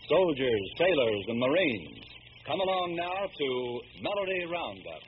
soldiers, sailors, and Marines. Come along now to Melody Roundup.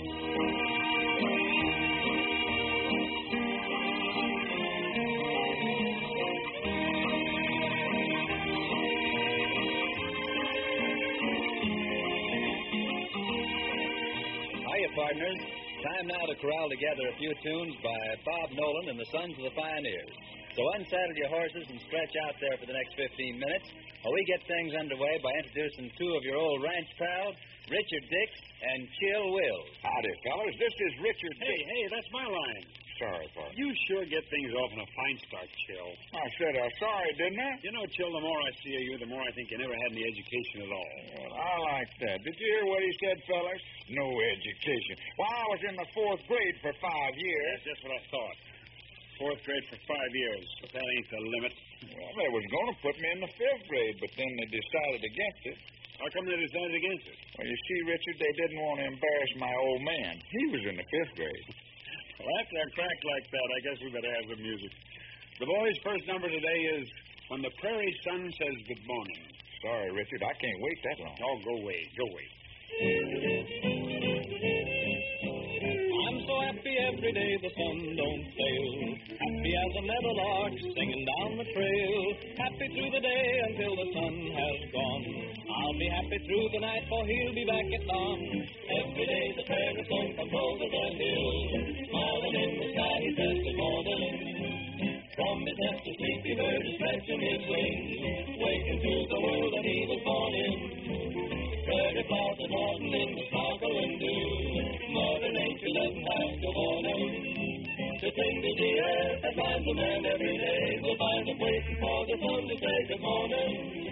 Hiya, partners. Time now to corral together a few tunes by Bob Nolan and the Sons of the Pioneers. So unsaddle your horses and stretch out there for the next 15 minutes while we get things underway by introducing two of your old ranch pals, Richard Dix and Chill Wills. Howdy, fellas. This is Richard Dix. Hey, that's my line. Sorry, partner. You sure get things off in a fine start, Chill. I said sorry, didn't I? You know, Chill, the more I see of you, the more I think you never had any education at all. Well, I like that. Did you hear what he said, fellas? No education. Well, I was in the 4th grade for 5 years. That's just what I thought. 4th grade for 5 years, but that ain't the limit. Well, they was going to put me in the 5th grade, but then they decided against it. How come they decided against it? Well, you see, Richard, they didn't want to embarrass my old man. He was in the 5th grade. Well, after a crack like that, I guess we better have some music. The boys' first number today is When the Prairie Sun Says Good Morning. Sorry, Richard, I can't wait that long. Oh, go away. I'm so happy every day the sun don't fail. Happy as a meadowlark singing down the trail. Happy through the day until the sun has gone. I'll be happy through the night, for he'll be back at dawn. Every day the prairie sun comes over the hill. Smiling in the sky, he says good morning. From his nest a sleepy bird is stretching his wings, waking to the world that he was born in. Prairie flowers are nodding in the sparkle and dew. Mother Nature doesn't have to warn him. To sing to the earth that finds a man every day, will find him waiting for the sun to say good morning.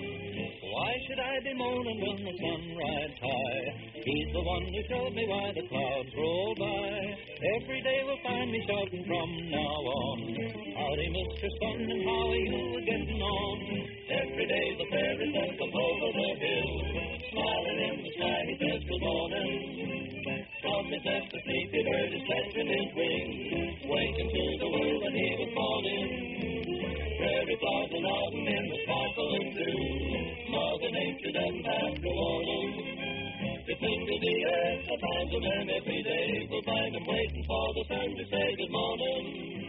Why should I be moaning when the sun rides high? He's the one who showed me why the clouds roll by. Every day will find me shouting from now on. Howdy, Mr. Sun, and how are you getting on? Every day the prairie sun comes over the hill. Smiling in the sky, he says good morning. From his nest a sleepy bird is stretching his wings, waking to the world that he was born in. Prairie flowers are nodding in the sparkle and dew. Mother Nature doesn't have to warn him. To sing to the earth that finds a man every day, will find him waiting for the sun to say good morning.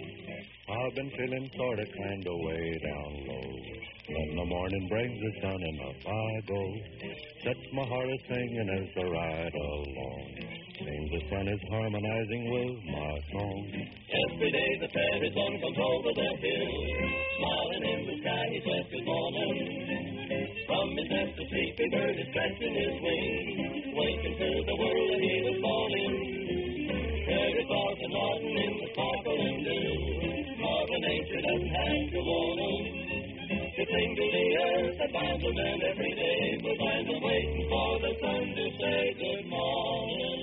I've been feeling sort of kind of way down low. When the morning brings the sun and up I go. Sets my heart a singing as I ride along. Seems the sun is harmonizing with my song. Every day the prairie sun comes over the hill. Smiling in the sky, he says good morning. From his nest a sleepy bird is stretching his wings, waking to the world that he was born in. Prairie flowers are nodding in the sparkle and dew. Mother Nature doesn't have to warn him. To sing to the earth that finds a man every day, will find him waiting for the sun to say good morning.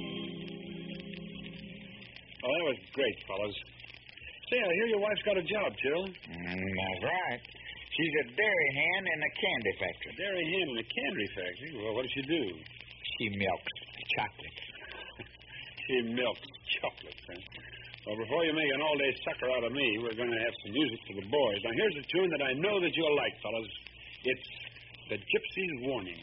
Oh, that was great, fellas. Say, I hear your wife's got a job, Chill. That's right. She's a dairy hand in a candy factory. Dairy hand in a candy factory? Well, what does she do? She milks chocolate. She milks chocolate, huh? Well, before you make an all-day sucker out of me, we're going to have some music for the boys. Now, here's a tune that I know that you'll like, fellas. It's The Gypsy's Warning.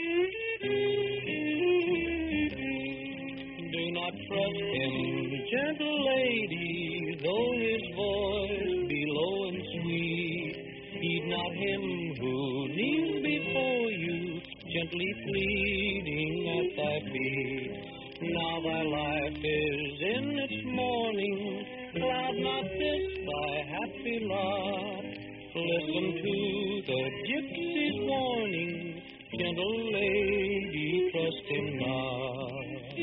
Do not trust him, gentle lady, though his voice be low and sweet. Heed not him who kneels before you, gently pleading at thy feet. Now thy life is in its morning, cloud not this thy happy lot. Listen to the gypsy's warning, gentle lady, trust him not.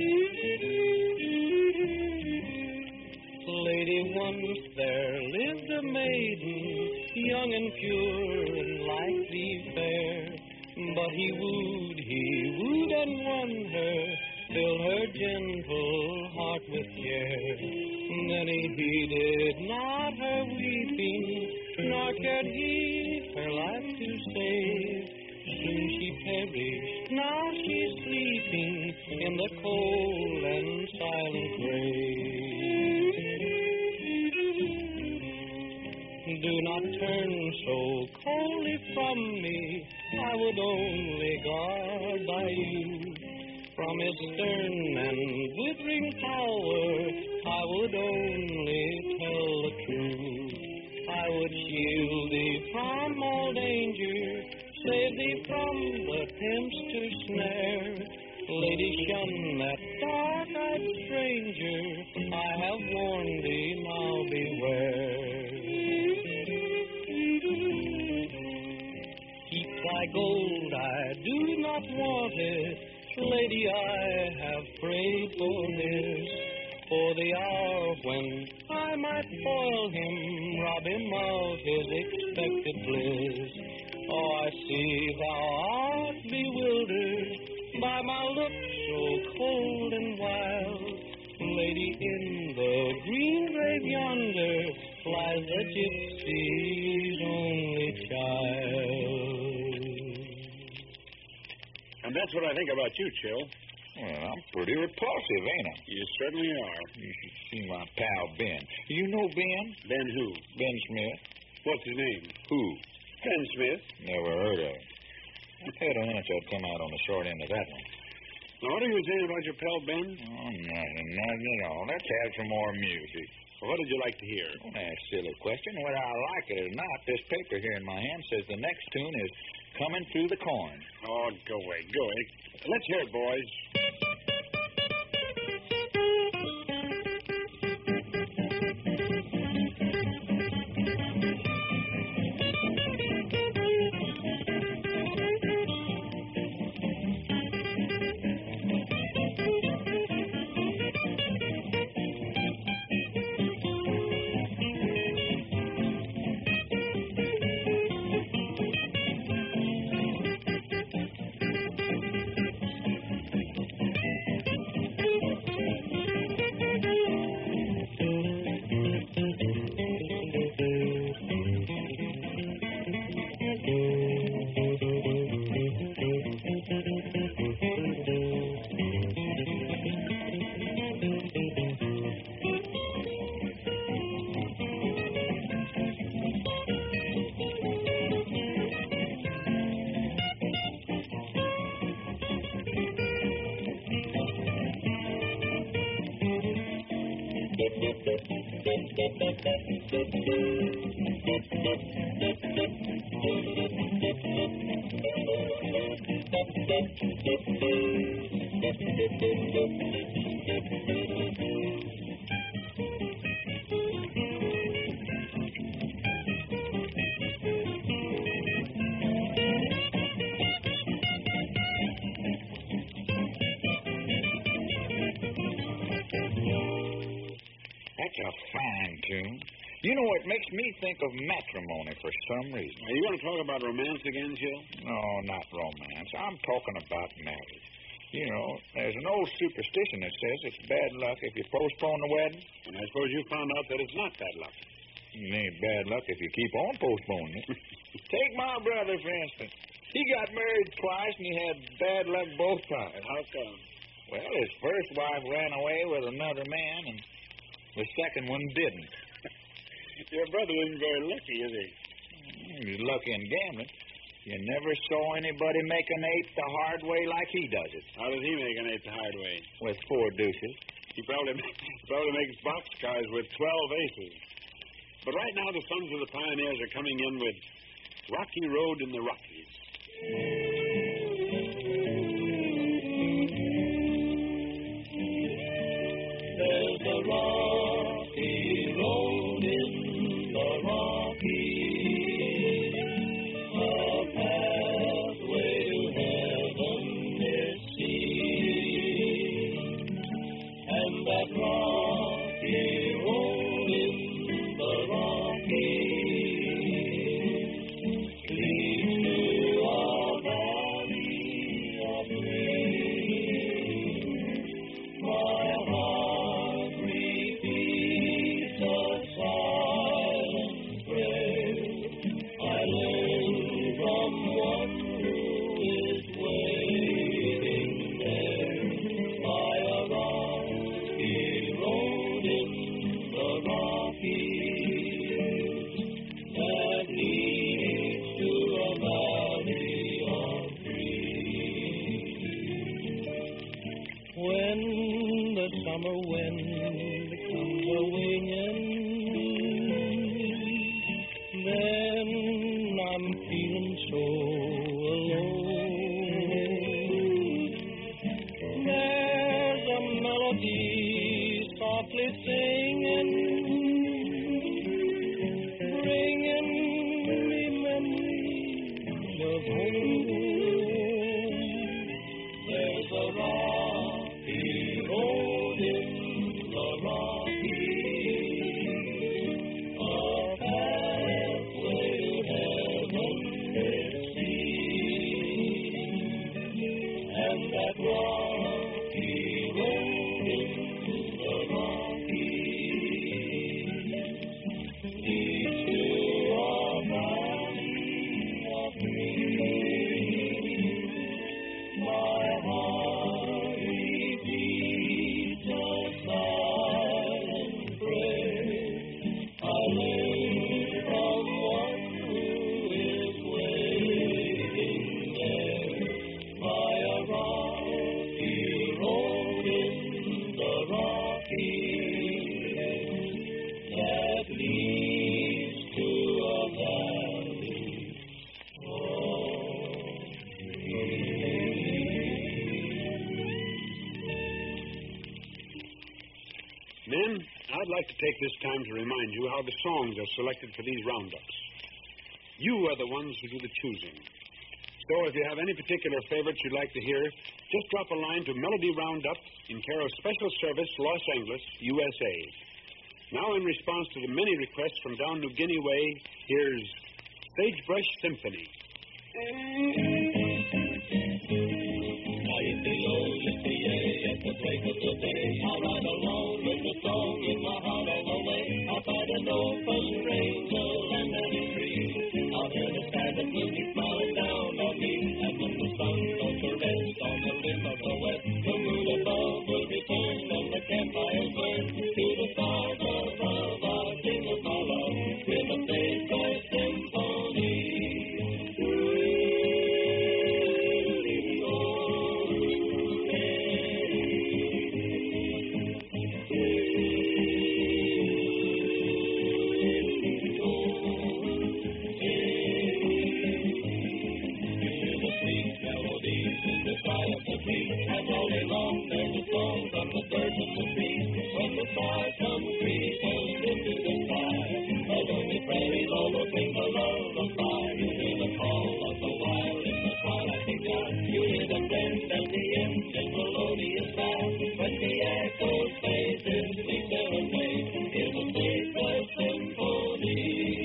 Lady, once there lived a maiden, young and pure and like thee fair. But he wooed and won her, filled her gentle heart with care. Then he heeded not her weeping, nor cared he her life to save. Soon she perished, now she's sleeping in the cold and silent grave. do not turn so coldly from me. I would only guard by you. From its stern and glittering tower, I would only tell the truth. I would shield thee from all danger, save thee from the tempter's snare. Lady, shun that dark-eyed stranger. I have warned thee, now beware. Keep thy gold, I do not want it. Lady, I have prayed for this, for the hour when I might foil him, rob him of his expected bliss. Oh, I see thou art bewildered by my look so cold and wild. Lady, in the green grave yonder lies the gypsy's only child. And that's what I think about you, Chill. Well, I'm pretty repulsive, ain't I? You certainly are. You should see my pal, Ben. You know Ben? Ben who? Ben Smith. What's his name? Who? Ben Smith. Never heard of him. I had a hunch I'd come out on the short end of that one. Now, what are you saying about your pal, Ben? Oh, nothing at all. Let's have some more music. Well, what did you like to hear? Don't ask silly question. Whether I like it or not, this paper here in my hand says the next tune is Coming Through the Corn. Oh, go away, go away. Let's hear it, boys. That's a fine tune. You know, it makes me think of matrimony for some reason. Are you going to talk about romance again, Jill? No, not romance. I'm talking about marriage. You know, there's an old superstition that says it's bad luck if you postpone the wedding. And I suppose you found out that it's not bad luck. It ain't bad luck if you keep on postponing it. Take my brother, for instance. He got married twice, and he had bad luck both times. How come? Well, his first wife ran away with another man, and the second one didn't. Your brother isn't very lucky, is he? He's lucky in gambling. You never saw anybody make an eight the hard way like he does it. How does he make an eight the hard way? With 4 deuces. He probably makes boxcars with 12 aces. But right now, the Sons of the Pioneers are coming in with Rocky Road in the Rockies. There's a rocky road in the Rockies, a pathway to heaven is seen, and that rocky road in the Rockies leads to a like to take this time to remind you how the songs are selected for these roundups. You are the ones who do the choosing. So if you have any particular favorites you'd like to hear, just drop a line to Melody Roundup in care of Special Service, Los Angeles, USA. Now, in response to the many requests from down New Guinea way, here's Sagebrush Symphony. At the break of the day, I'll ride along with the song in my heart all the way. I'll find an open range, a land and a tree. I'll hear the sky that's looking smiling down on me. And when the sun goes to rest on the rim of the west, the moon above will return and the campfires burn. To the stars above, I'll sing of my love with a Sagebrush Symphony. And all day long there's a song from the birds of the tree. When the stars come creeping into the sky, the lonely prairies all will sing a lullaby. You hear the call of the wild in the twilight sky. You hear the bend and the engine melodious bass. When the echoes fade, this sweet serenade is a Sagebrush Symphony.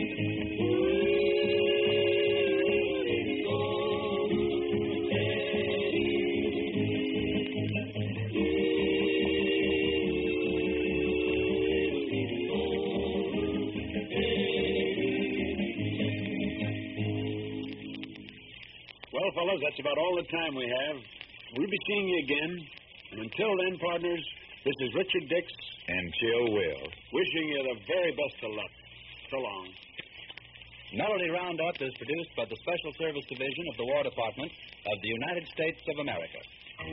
Well, fellas, that's about all the time we have. We'll be seeing you again. And until then, partners, this is Richard Dix And Chill Will. wishing you the very best of luck. So long. Melody Roundup is produced by the Special Service Division of the War Department of the United States of America.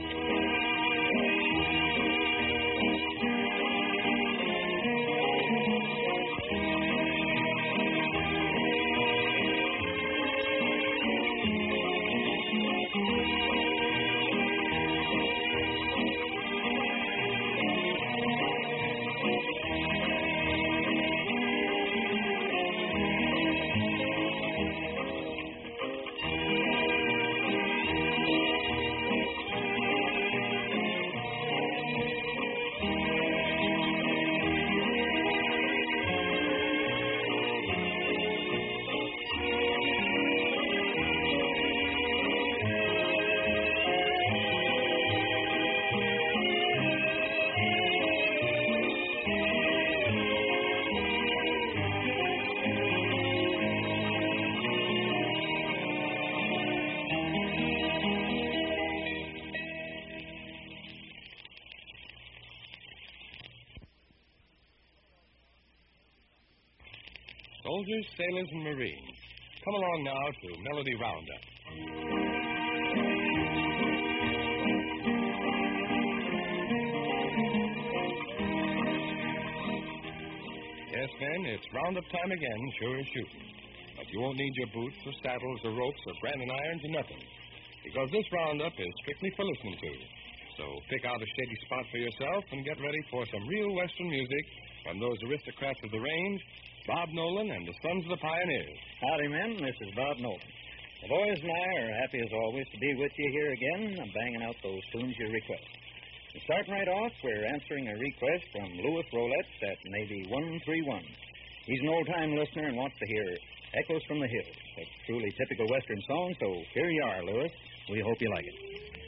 Soldiers, sailors, and Marines, come along now to Melody Roundup. Yes, men, it's roundup time again, sure as shooting. But you won't need your boots or saddles or ropes or branding irons or nothing, because this roundup is strictly for listening to. So pick out a shady spot for yourself and get ready for some real Western music from those aristocrats of the range, Bob Nolan and the Sons of the Pioneers. Howdy, men. This is Bob Nolan. The boys and I are happy as always to be with you here again, banging out those tunes you request. And starting right off, we're answering a request from Louis Roulette at Navy 131. He's an old-time listener and wants to hear Echoes from the Hills. A truly typical Western song, so here you are, Louis. We hope you like it.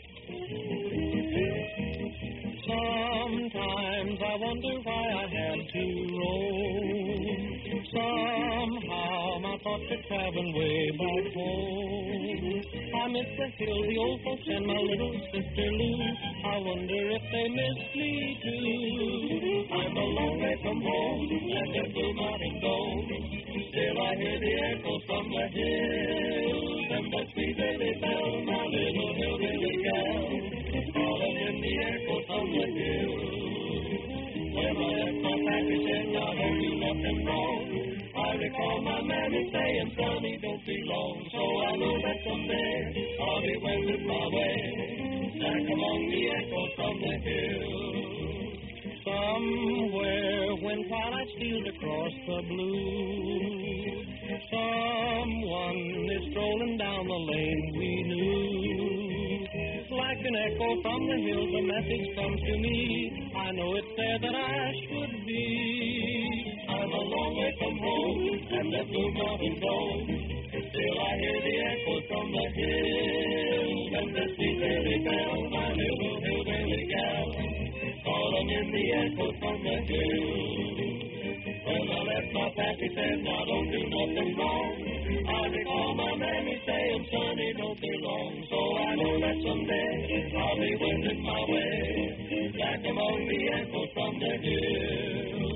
Sometimes I wonder why I had to roam. Somehow my thoughts are traveling way back home. I miss the hill, the old folks, and my little sister Lou. I wonder if they miss me too. I'm a long way from home, and it will not go. Still I hear the echoes from the hills, and that sweet lily bell, my little hillbilly gal, calling in the echoes from the hills. When I left my package and I heard you left and gone, I recall my mammy saying, Sonny, don't be long. So I know that someday I'll be wending my way back among the echoes from the hills. Somewhere when twilight steals across the blue. Someone is strolling down the lane we knew. Like an echo from the hills, a message comes to me. I know it's there that I should be. I'm a long way from home, and the blue mountains gone. Still I hear the echoes from the hills, and the sweet fairy bells, my little hillbilly gal, calling in the echoes from the hills. When I left my pappy said, now don't do nothing wrong. I recall my mammy saying, Sonny, don't be long. So I know that someday I'll be wending my way back among the echoes from the hills.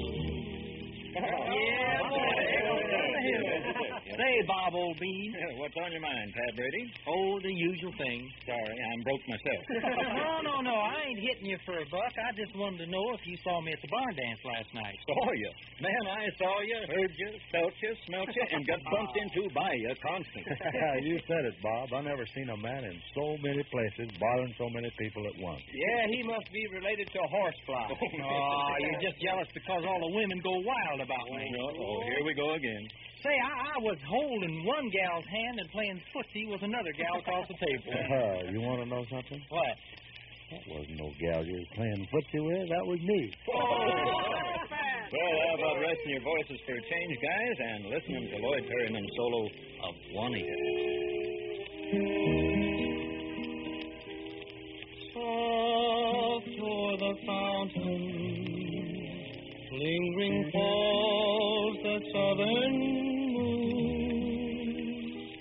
Say, Bob, old bean. What's on your mind, Pat Brady? Oh, the usual thing. Sorry, I'm broke myself. No. I ain't hitting you for a buck. I just wanted to know if you saw me at the barn dance last night. Saw you. Man, I saw you, heard you, felt you, smelt you, and got bumped into by you constantly. You said it, Bob. I never seen a man in so many places bothering so many people at once. Yeah, he must be related to a horsefly. Oh, you're just jealous because all the women go wild about me. Oh, here we go again. Say, I was holding one gal's hand and playing footsie with another gal across the table. You want to know something? What? That wasn't no gal you was playing footsie with. That was me. Well, how about resting your voices for a change, guys, and listening to Lloyd Perryman's solo of One Ear. Soft o'er the fountain, lingering falls the southern moon.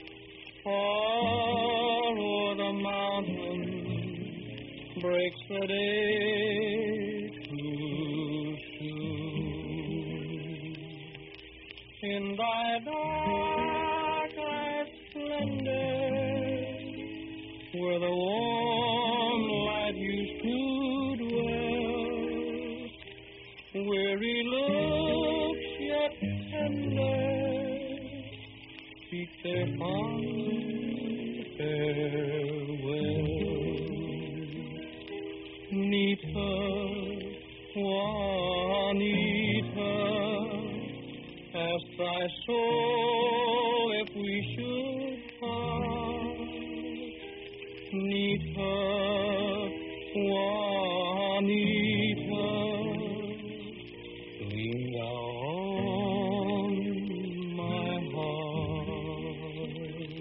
Far o'er the mountain breaks the day too soon. In thy dark eyes splendor, where the warm light used to dwell, weary looks yet tender speak their fond farewell. Nita, Juanita, ask thy soul if we should part. Nita, Juanita, lean thou on my heart.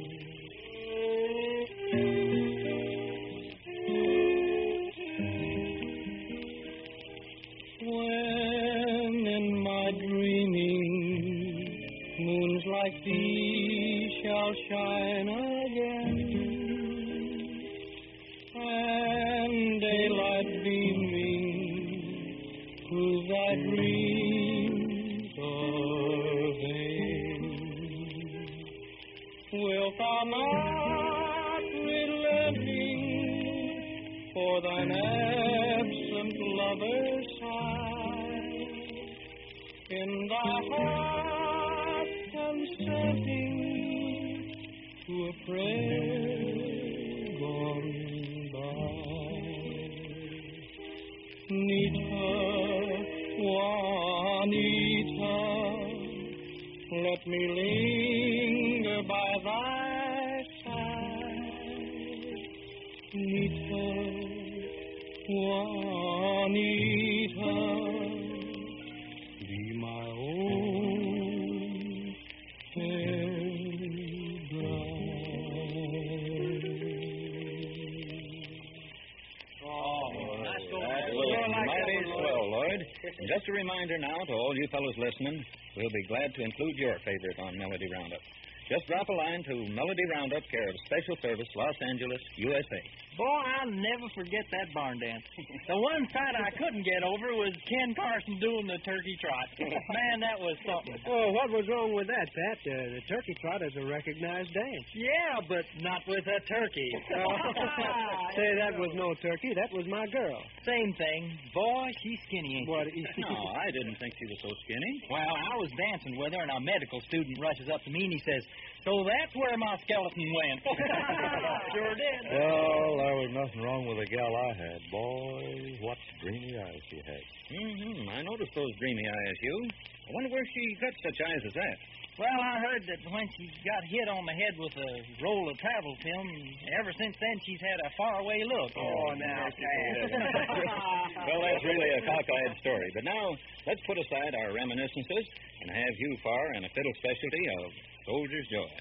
When in my dreaming moons like these shall shine again, and daylight beaming prove thy dreams are vain, wilt thou not relenting for thine absent lover's sigh, in thy heart consenting to a prayer gone by? Nita, Juanita, let me linger by thy side. Nita, Juanita, be my own fair Mighty swell, Lloyd. And just a reminder now to all you fellows listening, we'll be glad to include your favorite on Melody Roundup. Just drop a line to Melody Roundup, care of Special Service, Los Angeles, USA. Boy, I'll never forget that barn dance. The one sight I couldn't get over was Ken Carson doing the turkey trot. Man, that was something. Oh, what was wrong with that, Pat? The turkey trot is a recognized dance. Yeah, but not with a turkey. Say, that was no turkey. That was my girl. Same thing. Boy, she's skinny, ain't What? she? No, I didn't think she was so skinny. Well, I was dancing with her, and a medical student rushes up to me, and he says, So that's where my skeleton went. Sure did. Well, there was nothing wrong with the gal I had. Boy, what dreamy eyes she had. I noticed those dreamy eyes, Hugh. I wonder where she got such eyes as that. Well, I heard that when she got hit on the head with a roll of travel film, ever since then she's had a faraway look. Oh, now, Well, that's really a cockeyed story. But now, let's put aside our reminiscences and have Hugh Farr and a fiddle specialty of Soldier's Joy.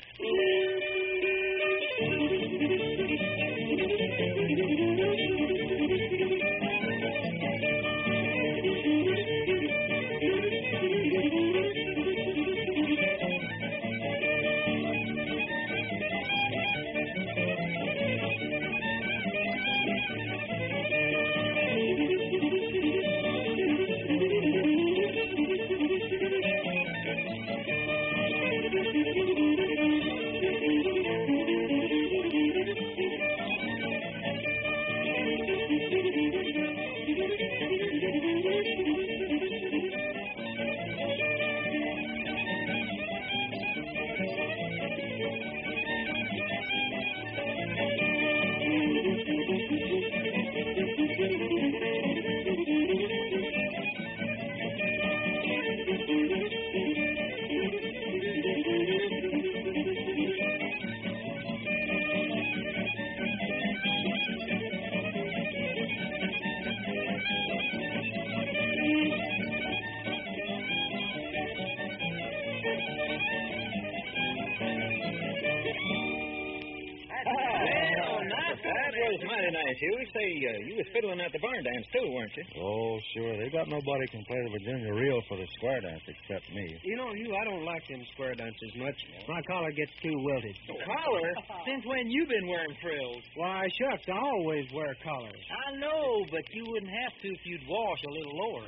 Mighty nice, Hugh. Say, you was fiddling at the barn dance, too, weren't you? Oh, sure. They got nobody can play the Virginia reel for the square dance except me. You know, Hugh, I don't like them square dances much. My collar gets too wilted. Collar? Since when you been wearing frills? Why, shucks, I always wear collars. I know, but you wouldn't have to if you'd wash a little lower.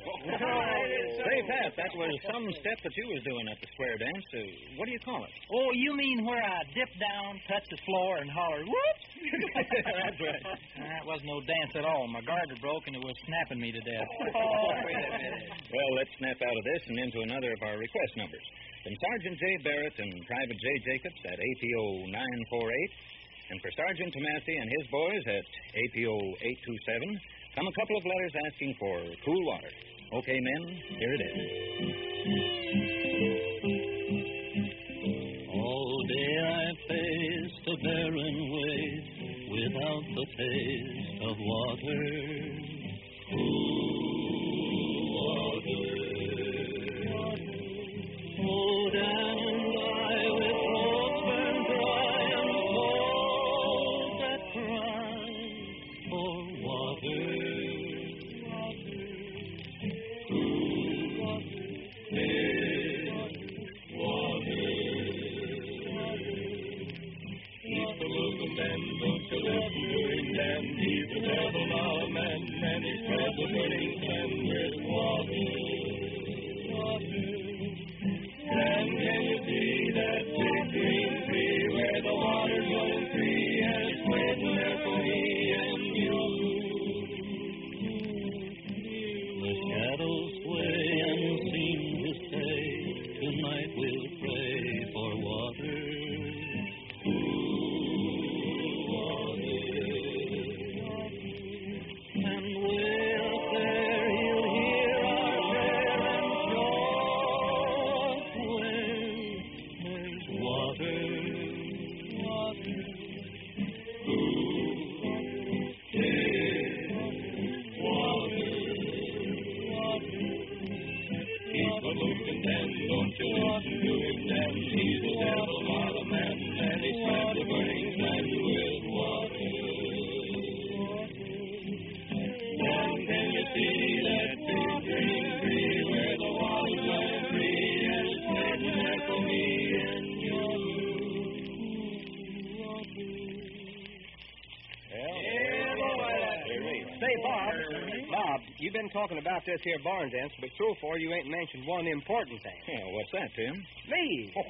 Say, Pat, that was some step that you was doing at the square dance. What do you call it? Oh, you mean where I dip down, touch the floor, and holler, whoops? That's right. That wasn't no dance at all. My garter broke, and it was snapping me to death. Wait a minute. Well, let's snap out of this and into another of our request numbers. From Sergeant J. Barrett and Private J. Jacobs at APO 948, and for Sergeant Tomasi and his boys at APO 827, come a couple of letters asking for cool water. Okay, men, here it is. All day I faced a barren waste without the taste of water. Cool water. Oh, Dan and I with throats burned dry and souls that cry for water. Cool water. He's the moving man, don't you listen to him, Dan. He's the devil, not a man, and he spreads the burning sand with water. Dan, can you see that big green tree where the water's running free and it's waiting there for me and you? The shadows sway and seem to say, tonight we'll pray for water. And way up there he'll hear our prayer and show us where there's water. Keep a looking, Dan, don't you listen to him, Dan. He's the devil, not a man, and he spreads the burning sand with water. Dan, can you see that big green tree where the water's running free and it's waiting there for me and you? Say, Bob, you've been talking about this here barn dance, but so far you ain't mentioned one important thing. Yeah, what's that, Tim? Me.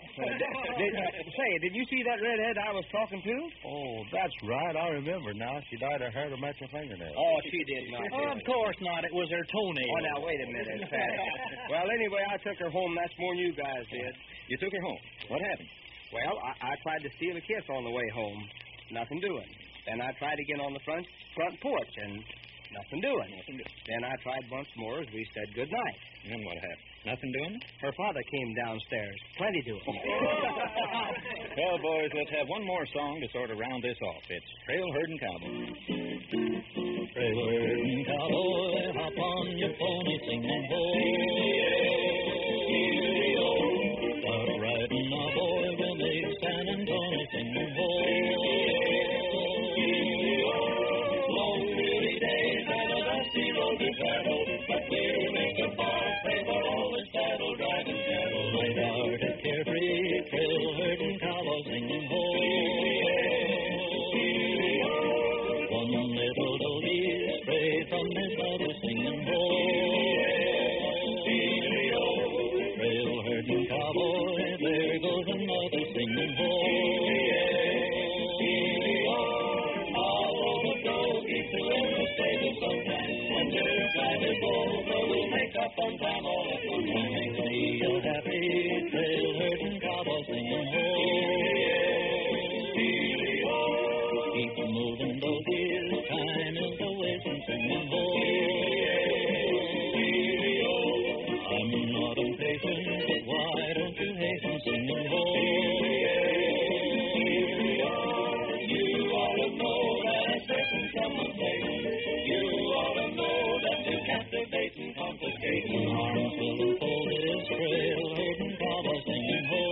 Did you see that redhead I was talking to? Oh, that's right. I remember now. She dyed her hair to match her fingernails. Oh, she did not. Of course not. It was her toenail. Oh, now, wait a minute, Pat. Well, anyway, I took her home. That's more than you guys did. You took her home. What happened? Well, I tried to steal a kiss on the way home. Nothing doing. Then I tried again on the front porch, and nothing doing. Then I tried once more as we said good night. And what happened? Nothing doing? Her father came downstairs. Plenty doing. Well, boys, let's have one more song to sort of round this off. It's Trail Herding Cowboy. Trail herding cowboy, hop on your pony, singing ho. Start riding, my boy, we'll make San Antonio, singing ho. Long weary days and a dusty road to travel, but we'll make a bar, pray for all this battle, driving cattle, light-hearted, carefree, trail herding cowboy, singing ho. One little doggy strayed from his mother, singing ho. Trail herding cowboy, there goes another singing ho. Follow the doggy to the stable sometime. When their time is over, we'll make up on time all at one time. Make me a happy trail herding cowboy, singing ho. Keep moving, doggies, time is the wasting, singing ho. I'm not impatient, but why don't you hasten, singing ho. You ought to know that a certain summer's you ought to know that you captivating, confiscating, arms will enfold his trail herding cowboy, singing ho.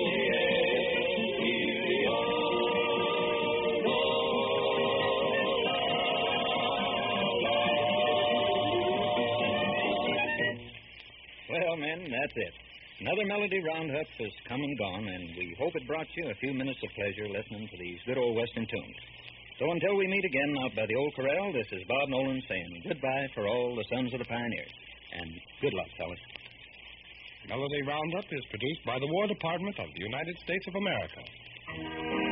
Well, men, that's it. Another Melody Roundup has come and gone, and we hope it brought you a few minutes of pleasure listening to these good old Western tunes. So until we meet again out by the old corral, this is Bob Nolan saying goodbye for all the sons of the pioneers. And good luck, fellas. Melody Roundup is produced by the War Department of the United States of America.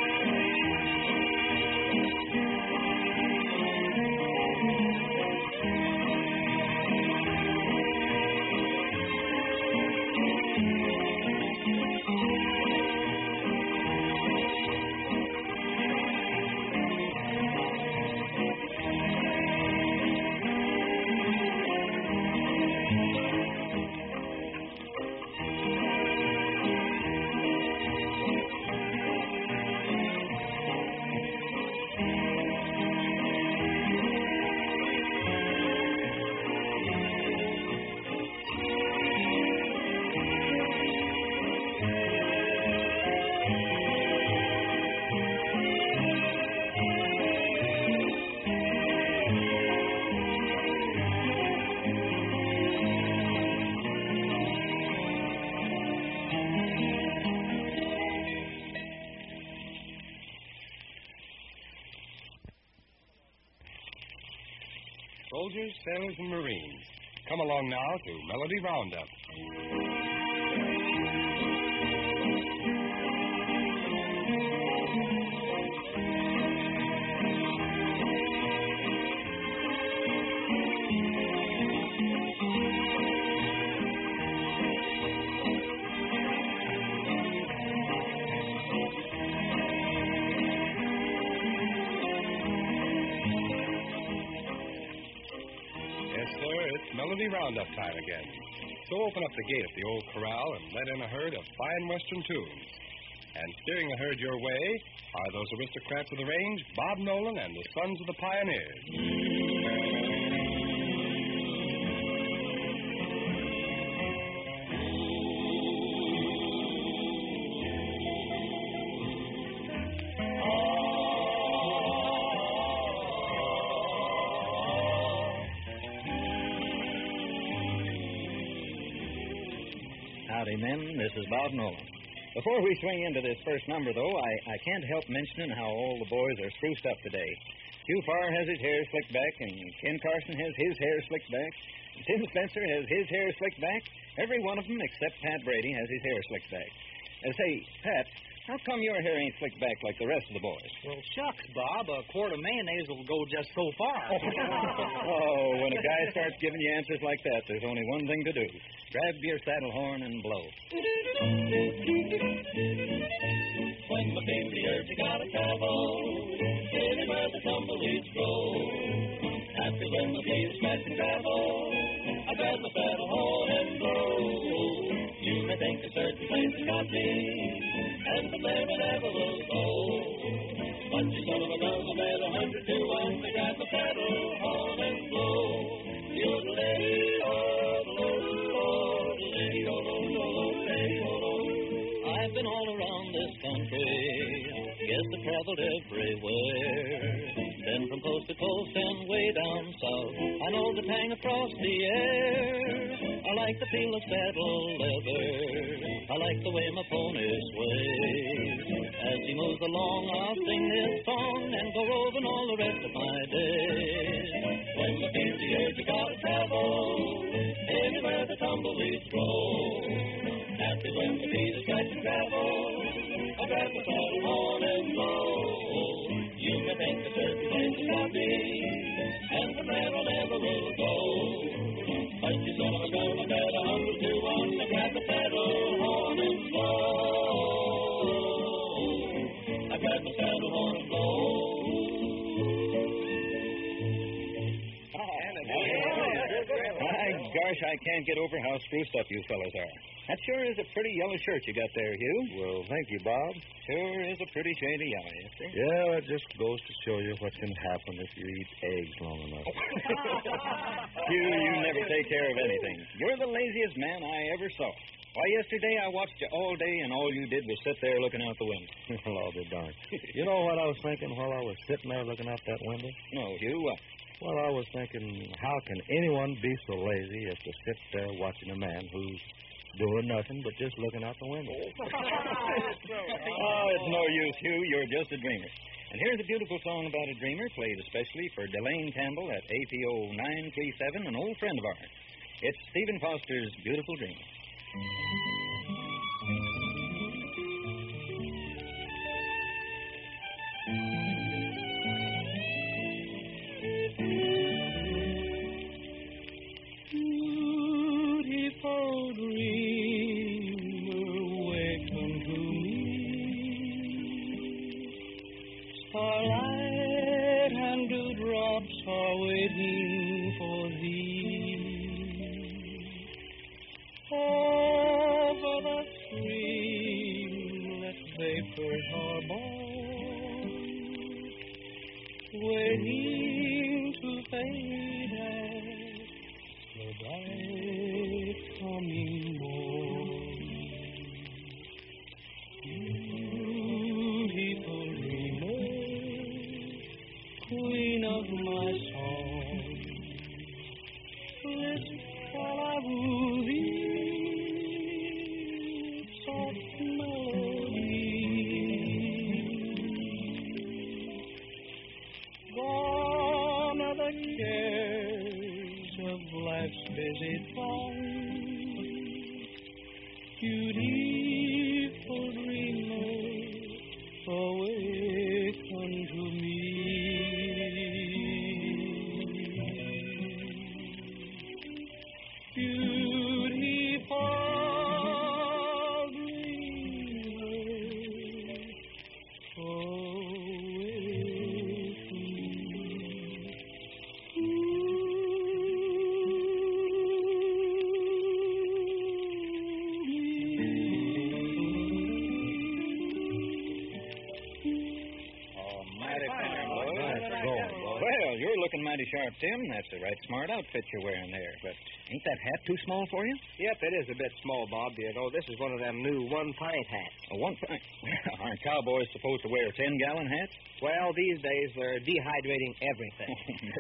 Soldiers, sailors, and Marines, come along now to Melody Roundup. Melody Roundup time again. So open up the gate at the old corral and let in a herd of fine Western tunes. And steering the herd your way are those aristocrats of the range, Bob Nolan and the Sons of the Pioneers. Howdy, men. This is Bob Nolan. Before we swing into this first number, though, I can't help mentioning how all the boys are spruced up today. Hugh Farr has his hair slicked back, and Ken Carson has his hair slicked back, and Tim Spencer has his hair slicked back. Every one of them, except Pat Brady, has his hair slicked back. Say, Pat, how come your hair ain't slicked back like the rest of the boys? Well, shucks, Bob. A quart of mayonnaise will go just so far. Oh, when a guy starts giving you answers like that, there's only one thing to do. Grab your saddle horn and blow. tumbleweeds grow. Happy when the bees scratch and travel, I grab my saddle horn and blow. You may think a certain place has got me, and from there I never will go. But you son of a gun, I bet 100 to 1, I grab my saddle horn and blow. I've been all around this country, yes, I've traveled everywhere. Then from coast to coast and way down south, I know the tang across the air. I like the feel of saddle leather, I like the way my pony sways. As he moves along, I'll sing this song and go roving all the rest of my days. When I feel the urge, I gotta travel anywhere the tumbleweeds grow. Happy when the bees scratch and travel, I grab the saddle horn and blow. You may think a certain place has got me, and from there I never will go. But you son of a gun, I bet 100 to 1, I grab the saddle horn and blow. I grab the saddle horn and blow. Gosh, I can't get over how spruced up you fellas are. That sure is a pretty yellow shirt you got there, Hugh. Well, thank you, Bob. Sure is a pretty shade of yellow, you see. Yeah, it just goes to show you what can happen if you eat eggs long enough. Hugh, you never take care of anything. You're the laziest man I ever saw. Why, yesterday I watched you all day, and all you did was sit there looking out the window. Well, I'll be darned. You know what I was thinking while I was sitting there looking out that window? No, Hugh, what? Well, I was thinking, how can anyone be so lazy as to sit there watching a man who's doing nothing but just looking out the window? Oh, it's no use, Hugh. You're just a dreamer. And here's a beautiful song about a dreamer, played especially for Delane Campbell at APO 937, an old friend of ours. It's Stephen Foster's Beautiful Dreamer. Beautiful dreamer, waken to me. Starlight and dewdrops are waiting for thee. Over the streamlet vapors are born, waiting to fade out the bright coming morn. Beautiful dreamer, queen of my song, listen while I woo thee, soft melody. Gone are the cares of life's busy time. Beautiful dreamer, awaken to me. Beautiful dreamer, looking mighty sharp, Tim. That's the right smart outfit you're wearing there. But ain't that hat too small for you? Yep, it is a bit small, Bob. You know, this is one of them new 1-pint hats. A 1-pint? Aren't cowboys supposed to wear 10-gallon hats? Well, these days they're dehydrating everything.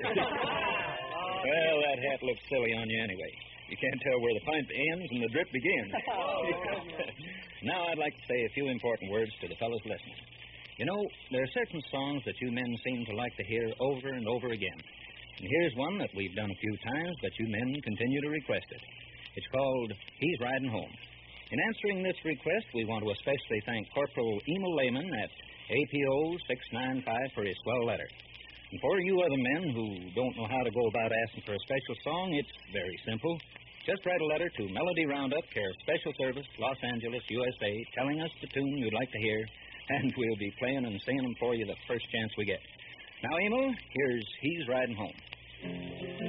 Well, that hat looks silly on you anyway. You can't tell where the pint ends and the drip begins. Now I'd like to say a few important words to the fellows listening. You know, there are certain songs that you men seem to like to hear over and over again. And here's one that we've done a few times, but you men continue to request it. It's called He's Riding Home. In answering this request, we want to especially thank Corporal Emil Lehman at APO 695 for his swell letter. And for you other men who don't know how to go about asking for a special song, it's very simple. Just write a letter to Melody Roundup, care of Special Service, Los Angeles, USA, telling us the tune you'd like to hear, and we'll be playing and singing them for you the first chance we get. Now, Emil, here's He's Riding Home.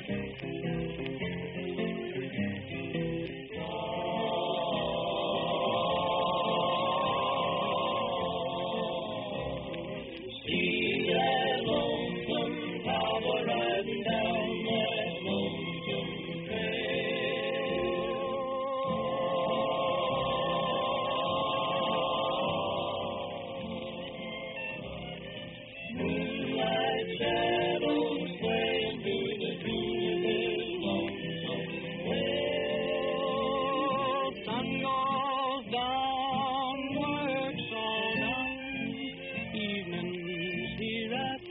See that lonesome cowboy riding down that lonesome trail. Moonlight shadows swaying through the tune of his lonesome wail. Sun goes down, work's all done. Evenings here at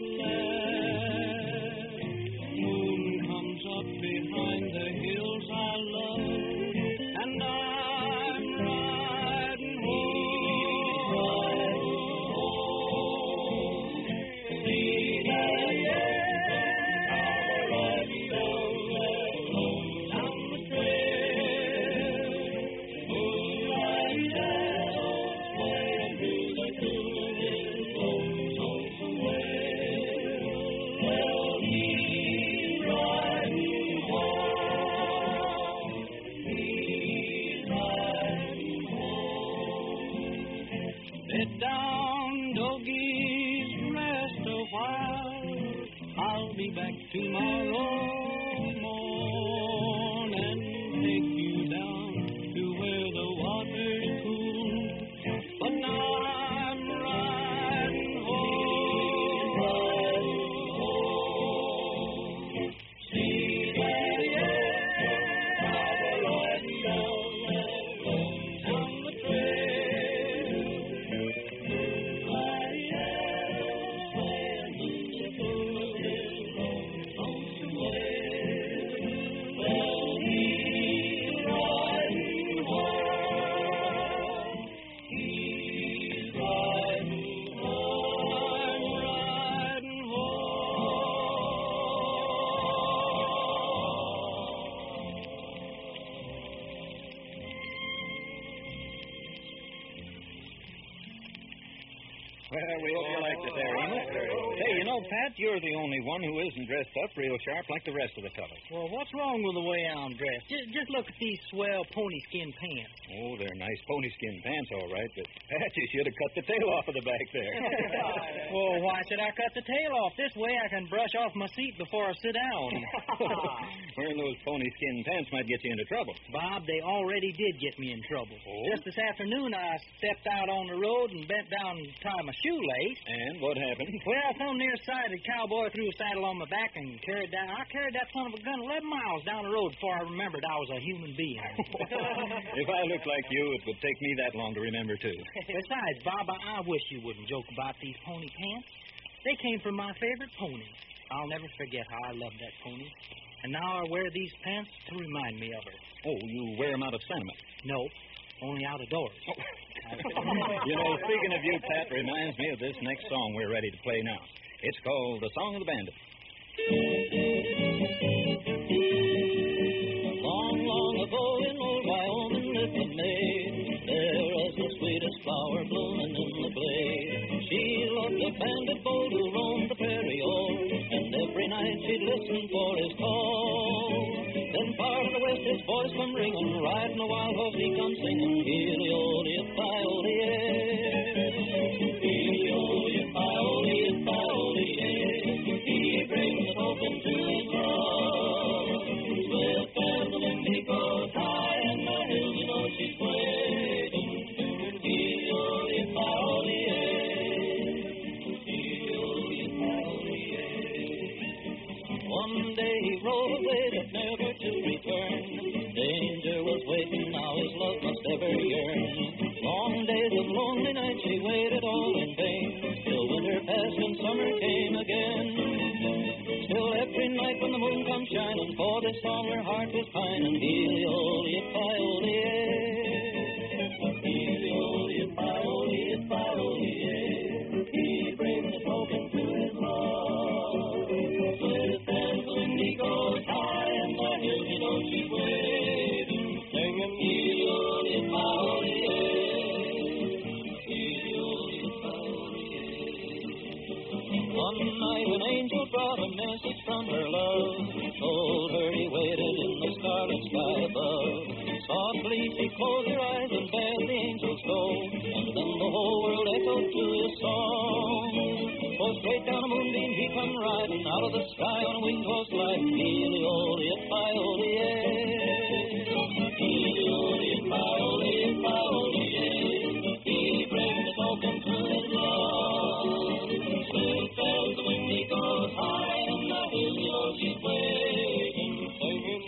last. Moon comes up behind the hills I love, and I'm riding home. See that cowboy riding down the trail. Moonlight shadows swaying through the tune of his lonesome wail. Well, he's riding home. He's riding home. Sit down, doggies, rest a while. I'll be back tomorrow morning. Take you down to where the water's cool. But now I'm riding home. See that cowboy riding down the trail. Moonlight shadows swaying through the tune of his lonesome wail. Well, he's riding home. He's riding home. Riding Well, we hope you liked it there, Emil. Hey, you know, Pat, you're the only one who isn't dressed up real sharp like the rest of the fellas. Well, what's wrong with the way I'm dressed? Just look at these swell pony skin pants. Oh, they're nice pony skin pants, all right, but Pat, you should have cut the tail off of the back there. Well, why should I cut the tail off? This way I can brush off my seat before I sit down. Wearing those pony skin pants might get you into trouble. Bob, they already did get me in trouble. Oh? Just this afternoon, I stepped out on the road and bent down to tie my shoelace. And what happened? Well, some nearsighted cowboy threw a saddle on my back and carried that son of a gun 11 miles down the road before I remembered I was a human being. If I looked like you, it would take me that long to remember, too. Besides, Bob, I wish you wouldn't joke about these pony pants. They came from my favorite pony. I'll never forget how I loved that pony. And now I wear these pants to remind me of her. Oh, you wear them out of sentiment? No, only out of doors. You know, speaking of you, Pat, reminds me of this next song we're ready to play now. It's called The Song of the Bandit. Long, long ago in old Wyoming lived a maid. There was the sweetest flower blooming in the glade. She loved a bandit bold who roamed the prairie, oh, and every night she'd listen for his call. Then far to the west his voice come ringing, riding a wild horse he come singing, he brings the token to his love. Swift as the wind he goes high, and the hills you know she's waiting. One day he rode away, but never to return. Danger was waiting, now his love must ever yearn. Long days of lonely nights she waited all in vain. Till winter passed and summer came again. Still every night when the moon comes shining, for this song her heart was pining. He brings the token to his love. Swift and slim he goes high, and the hills you know she's waiting. Singing One night an angel brought a message from her love. Told her he waited in the scarlet sky above. Softly she closed her eyes and bade the angels go. And then the whole world echoed to his song. For straight down a moonbeam he come riding out of the sky on a wing close sliding. He brings the token to his love. Swift as the wind he goes high, and the hill she's waiting, singing,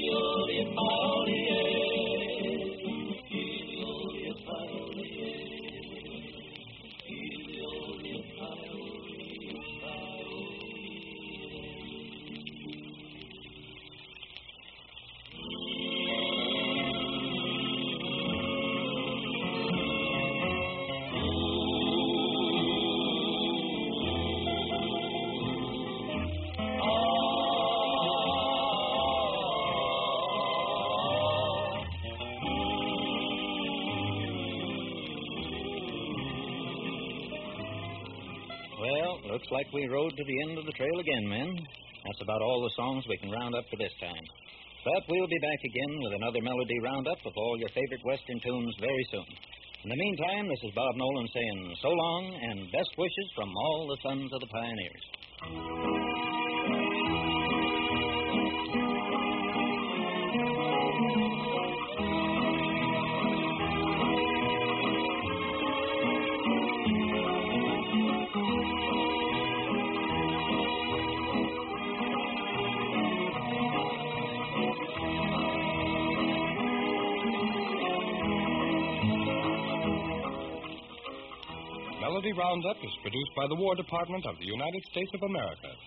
Well, looks like we rode to the end of the trail again, men. That's about all the songs we can round up for this time. But we'll be back again with another melody roundup of all your favorite Western tunes very soon. In the meantime, this is Bob Nolan saying so long and best wishes from all the sons of the pioneers. Melody Roundup is produced by the War Department of the United States of America.